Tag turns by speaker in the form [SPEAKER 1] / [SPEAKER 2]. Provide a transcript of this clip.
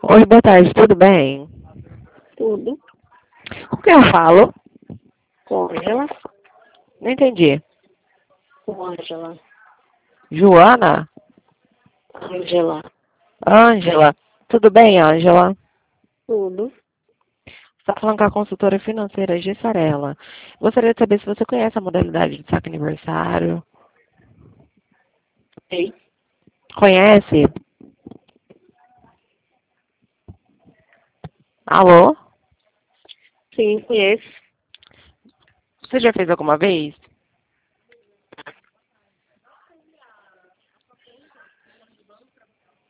[SPEAKER 1] Oi, boa tarde, tudo bem?
[SPEAKER 2] Tudo.
[SPEAKER 1] Com quem eu falo?
[SPEAKER 2] Com Ângela.
[SPEAKER 1] Não entendi.
[SPEAKER 2] Com Ângela.
[SPEAKER 1] Joana?
[SPEAKER 2] Ângela.
[SPEAKER 1] Ângela? Tudo bem, Ângela?
[SPEAKER 2] Tudo.
[SPEAKER 1] Você está falando com a consultora financeira Gessarela. Gostaria de saber se você conhece a modalidade de saque aniversário.
[SPEAKER 2] Ei.
[SPEAKER 1] Conhece? Alô?
[SPEAKER 2] Sim, conheço.
[SPEAKER 1] Você já fez alguma vez?